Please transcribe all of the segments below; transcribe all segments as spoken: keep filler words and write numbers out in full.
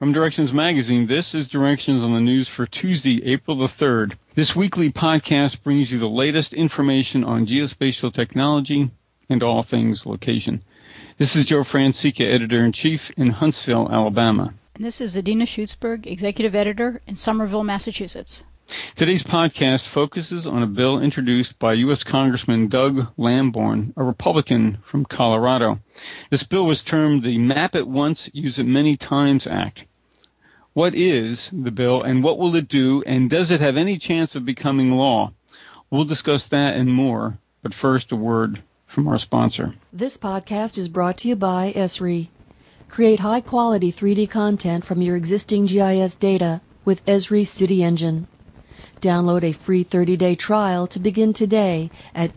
From Directions Magazine, this is Directions on the News for Tuesday, April the third. This weekly podcast brings you the latest information on geospatial technology and all things location. This is Joe Francica, Editor-in-Chief in Huntsville, Alabama. And this is Adina Schutzberg, Executive Editor in Somerville, Massachusetts. Today's podcast focuses on a bill introduced by U S Congressman Doug Lamborn, a Republican from Colorado. This bill was termed the Map It Once, Use It Many Times Act. What is the bill and what will it do, and does it have any chance of becoming law? We'll discuss that and more, but first a word from our sponsor. This podcast is brought to you by Esri. Create high-quality three D content from your existing G I S data with Esri City Engine. Download a free thirty-day trial to begin today at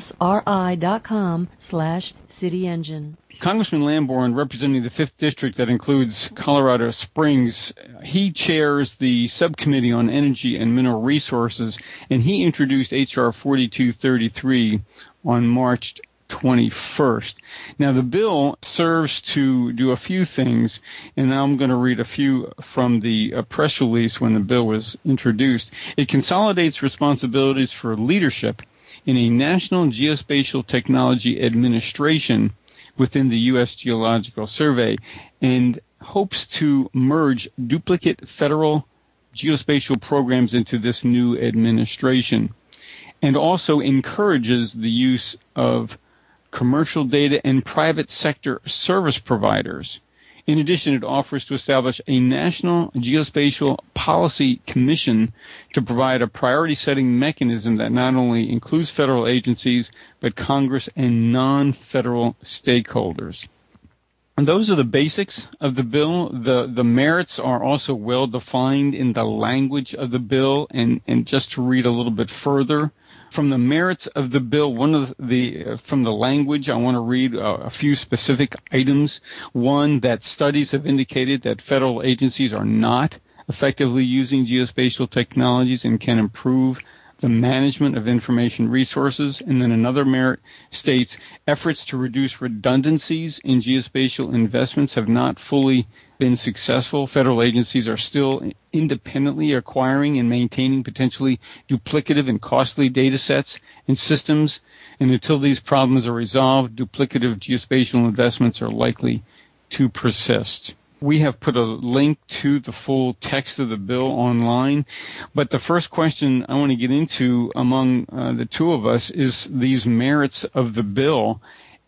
esri.com slash cityengine. Congressman Lamborn, representing the fifth District that includes Colorado Springs, he chairs the Subcommittee on Energy and Mineral Resources, and he introduced H R forty-two thirty-three on March twenty-first. Now, the bill serves to do a few things, and I'm going to read a few from the uh, press release when the bill was introduced. It consolidates responsibilities for leadership in a National Geospatial Technology Administration within the U S Geological Survey and hopes to merge duplicate federal geospatial programs into this new administration, and also encourages the use of commercial data and private sector service providers. In addition, it offers to establish a National Geospatial Policy Commission to provide a priority-setting mechanism that not only includes federal agencies, but Congress and non-federal stakeholders. And those are the basics of the bill. The the merits are also well defined in the language of the bill, and, and just to read a little bit further, from the merits of the bill, one of the, uh, from the language, I want to read uh, a few specific items. One, that studies have indicated that federal agencies are not effectively using geospatial technologies and can improve the management of information resources. And then another merit states, efforts to reduce redundancies in geospatial investments have not fully been successful. Federal agencies are still independently acquiring and maintaining potentially duplicative and costly data sets and systems, and until these problems are resolved, duplicative geospatial investments are likely to persist. We have put a link to the full text of the bill online, but the first question I want to get into among uh, the two of us is these merits of the bill.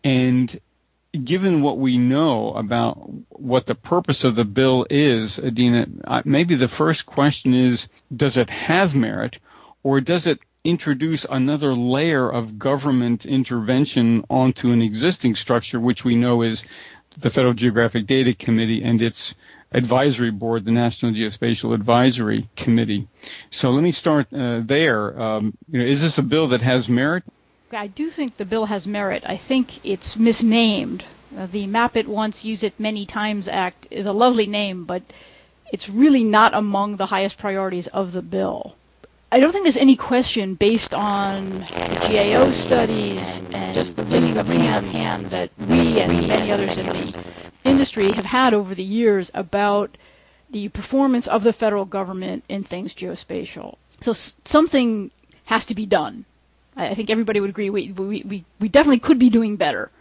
And given what we know about what the purpose of the bill is, Adina, maybe the first question is, does it have merit, or does it introduce another layer of government intervention onto an existing structure, which we know is the Federal Geographic Data Committee and its advisory board, the National Geospatial Advisory Committee? So let me start uh, there. Um, you know, is this a bill that has merit? I do think the bill has merit. I think it's misnamed. Uh, the Map It Once, Use It Many Times Act is a lovely name, but it's really not among the highest priorities of the bill. I don't think there's any question, based on the G A O studies and just the wringing of hand that we and many others in the industry have had over the years about the performance of the federal government in things geospatial. So s- something has to be done. I think everybody would agree we, we, we, we definitely could be doing better.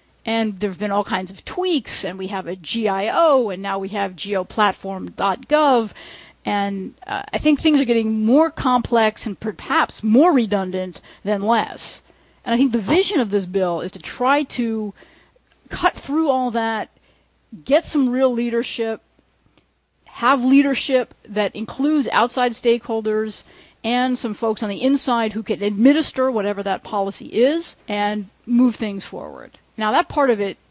And there have been all kinds of tweaks, and we have a G I O, and now we have geoplatform dot gov, and uh, I think things are getting more complex and perhaps more redundant than less. And I think the vision of this bill is to try to cut through all that, get some real leadership, have leadership that includes outside stakeholders, and some folks on the inside who can administer whatever that policy is and move things forward. Now, that part of it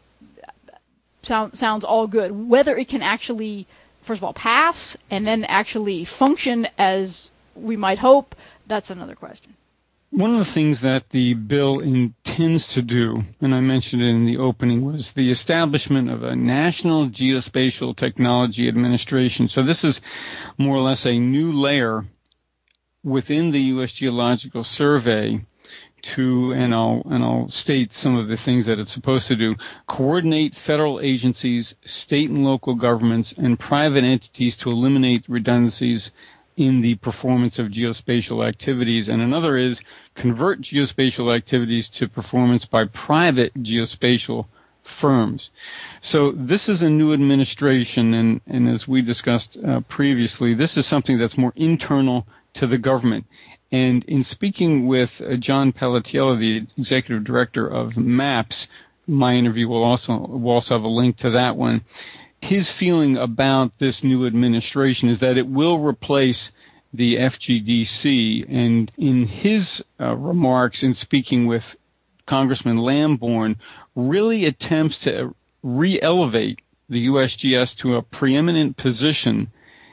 sound, sounds all good. Whether it can actually, first of all, pass and then actually function as we might hope, that's another question. One of the things that the bill intends to do, and I mentioned it in the opening, was the establishment of a National Geospatial Technology Administration. So this is more or less a new layer within the U S Geological Survey to, and I'll, and I'll state some of the things that it's supposed to do, coordinate federal agencies, state and local governments, and private entities to eliminate redundancies in the performance of geospatial activities. And another is convert geospatial activities to performance by private geospatial firms. So this is a new administration, and, and as we discussed uh, previously, this is something that's more internal to the government. And in speaking with uh, John Pelletier, the executive director of MAPS, my interview will also will also have a link to that one. His feeling about this new administration is that it will replace the F G D C. And in his uh, remarks in speaking with Congressman Lamborn, really attempts to re-elevate the U S G S to a preeminent position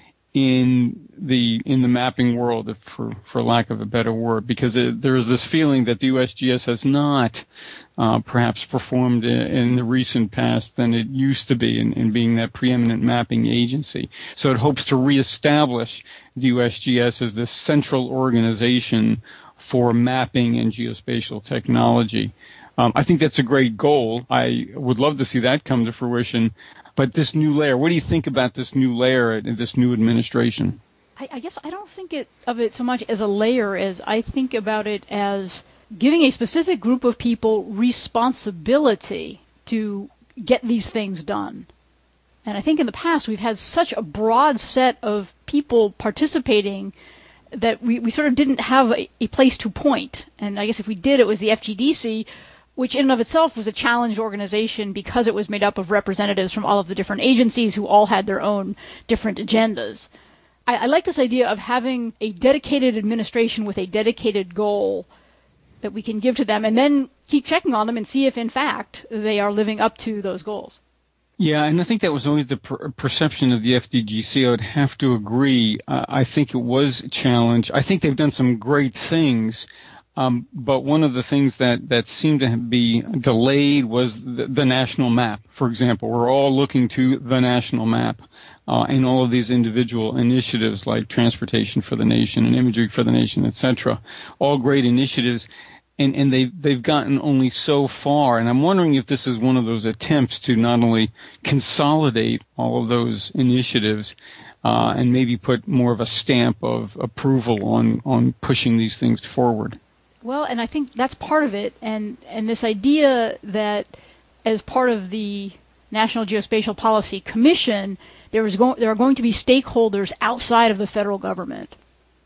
in the in the mapping world, for for lack of a better word, because it, there is this feeling that the U S G S has not uh, perhaps performed in, in the recent past than it used to be in, in being that preeminent mapping agency. So it hopes to reestablish the U S G S as this central organization for mapping and geospatial technology. Um, I think that's a great goal. I would love to see that come to fruition. But this new layer, what do you think about this new layer and this new administration? I, I guess I don't think it, of it so much as a layer as I think about it as giving a specific group of people responsibility to get these things done. And I think in the past we've had such a broad set of people participating that we, we sort of didn't have a, a place to point. And I guess if we did, it was the F G D C, which in and of itself was a challenged organization because it was made up of representatives from all of the different agencies who all had their own different agendas. I, I like this idea of having a dedicated administration with a dedicated goal that we can give to them and then keep checking on them and see if, in fact, they are living up to those goals. Yeah, and I think that was always the per- perception of the F D G C. I would have to agree. Uh, I think it was a challenge. I think they've done some great things. Um, but one of the things that, that seemed to be delayed was the, the national map, for example. We're all looking to the national map uh, and all of these individual initiatives like Transportation for the Nation and Imagery for the Nation, et cetera. All great initiatives, and, and they've, they've gotten only so far. And I'm wondering if this is one of those attempts to not only consolidate all of those initiatives uh, and maybe put more of a stamp of approval on, on pushing these things forward. Well, and I think that's part of it, and, and this idea that as part of the National Geospatial Policy Commission, there is go- there are going to be stakeholders outside of the federal government.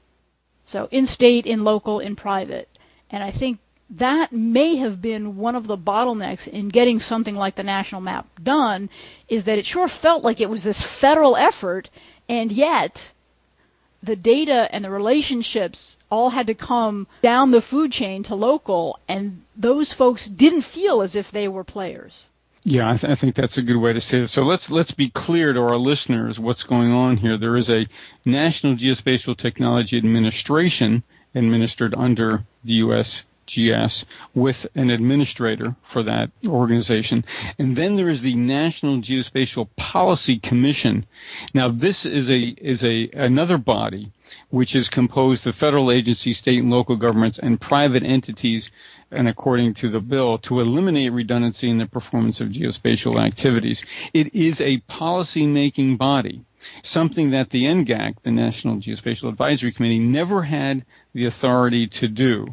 So in state, in local, in private. And I think that may have been one of the bottlenecks in getting something like the national map done, is that it sure felt like it was this federal effort, and yet the data and the relationships all had to come down the food chain to local, and those folks didn't feel as if they were players. Yeah, I, th- I think that's a good way to say it. So let's let's be clear to our listeners what's going on here. There is a National Geospatial Technology Administration administered under the U S G S with an administrator for that organization. And then there is the National Geospatial Policy Commission. Now this is a is a another body which is composed of federal agencies, state and local governments, and private entities, and according to the bill, to eliminate redundancy in the performance of geospatial activities. It is a policy-making body, something that the N G A C, the National Geospatial Advisory Committee, never had the authority to do.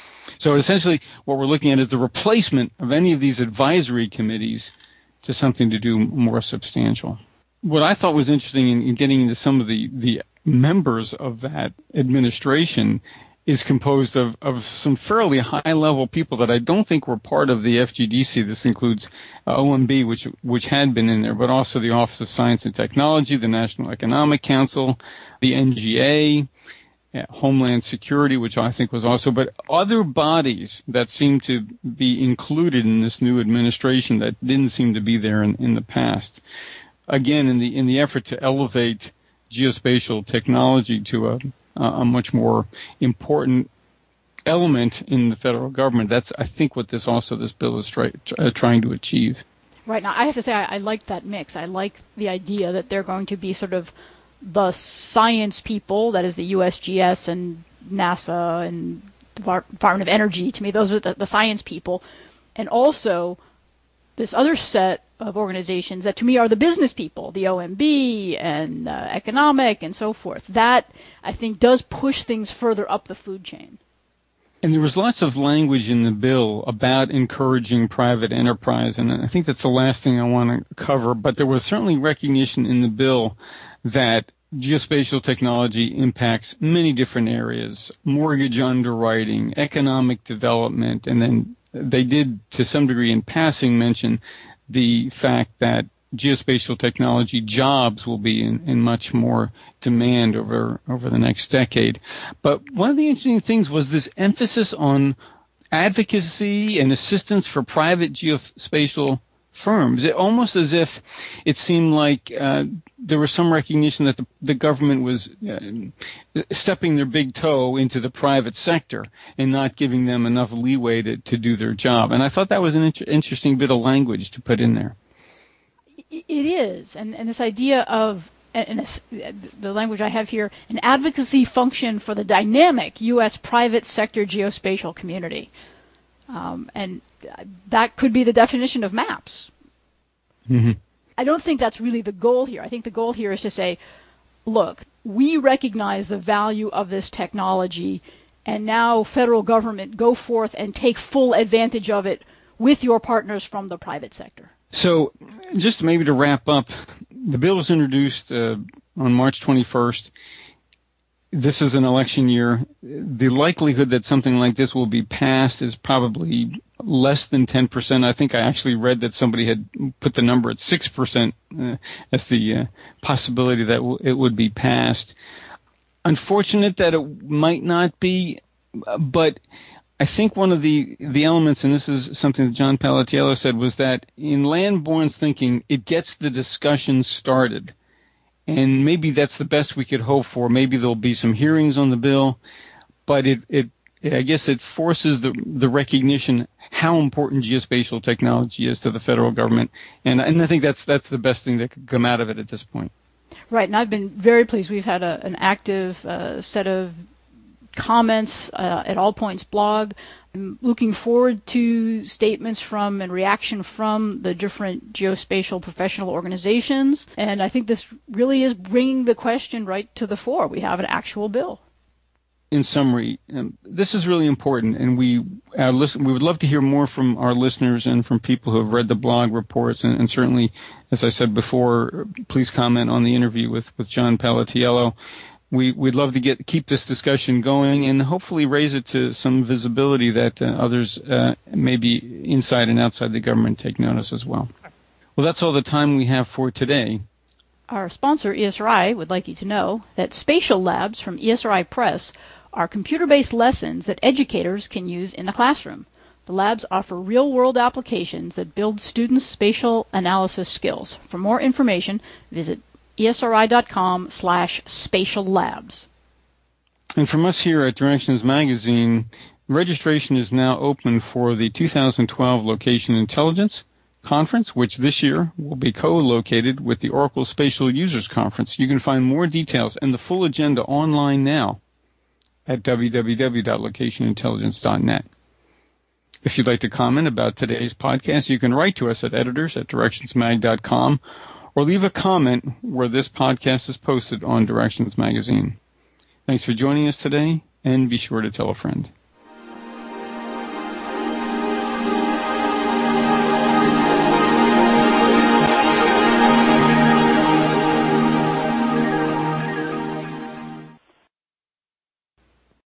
So essentially what we're looking at is the replacement of any of these advisory committees to something to do more substantial. What I thought was interesting in, in getting into some of the, the members of that administration is composed of, of some fairly high-level people that I don't think were part of the F G D C. This includes uh, O M B, which which had been in there, but also the Office of Science and Technology, the National Economic Council, the N G A, uh, Homeland Security, which I think was also, but other bodies that seem to be included in this new administration that didn't seem to be there in, in the past. Again, in the in the effort to elevate geospatial technology to a a much more important element in the federal government. That's, I think, what this also this bill is try, uh, trying to achieve. Right. Now, I have to say, I, I like that mix. I like the idea that they're going to be sort of the science people, that is the U S G S and NASA and Department of Energy. To me, those are the, the science people. And also this other set of organizations that to me are the business people, the O M B and uh, economic and so forth. That, I think, does push things further up the food chain. And there was lots of language in the bill about encouraging private enterprise, and I think that's the last thing I want to cover, but there was certainly recognition in the bill that geospatial technology impacts many different areas: mortgage underwriting, economic development, and then they did, to some degree in passing, mention the fact that geospatial technology jobs will be in, in much more demand over over the next decade. But one of the interesting things was this emphasis on advocacy and assistance for private geospatial firms. It, almost as if it seemed like uh, there was some recognition that the, the government was uh, stepping their big toe into the private sector and not giving them enough leeway to, to do their job. And I thought that was an inter- interesting bit of language to put in there. It is, and, and this idea of, and this, the language I have here, an advocacy function for the dynamic U S private sector geospatial community. Um, and that could be the definition of maps. Mm-hmm. I don't think that's really the goal here. I think the goal here is to say, look, we recognize the value of this technology, and now federal government, go forth and take full advantage of it with your partners from the private sector. So, just maybe to wrap up, the bill was introduced uh, on March twenty-first. This is an election year. The likelihood that something like this will be passed is probably less than ten percent. I think I actually read that somebody had put the number at six percent uh, as the uh, possibility that w- it would be passed. Unfortunate that it might not be, but I think one of the, the elements, and this is something that John Pelletiello said, was that in Lamborn's thinking, it gets the discussion started. And maybe that's the best we could hope for. Maybe there'll be some hearings on the bill, but it, it, I guess it forces the, the recognition how important geospatial technology is to the federal government. And, and I think that's, that's the best thing that could come out of it at this point. Right. And I've been very pleased. We've had a, an active uh, set of comments uh, at All Points blog. I'm looking forward to statements from and reaction from the different geospatial professional organizations. And I think this really is bringing the question right to the fore. We have an actual bill. In summary, um, this is really important, and we uh, listen, we would love to hear more from our listeners and from people who have read the blog reports. And, and certainly, as I said before, please comment on the interview with, with John Pelletiello. We, we'd love to get keep this discussion going and hopefully raise it to some visibility that uh, others, uh, maybe inside and outside the government, take notice as well. Well, that's all the time we have for today. Our sponsor, E S R I, would like you to know that Spatial Labs from E S R I Press are computer-based lessons that educators can use in the classroom. The labs offer real-world applications that build students' spatial analysis skills. For more information, visit esri.com slash spatial labs. And from us here at Directions Magazine, registration is now open for the two thousand twelve Location Intelligence Conference, which this year will be co-located with the Oracle Spatial Users Conference. You can find more details and the full agenda online now at w w w dot location intelligence dot net. If you'd like to comment about today's podcast, you can write to us at editors at directions mag dot com or leave a comment where this podcast is posted on Directions Magazine. Thanks for joining us today, and be sure to tell a friend.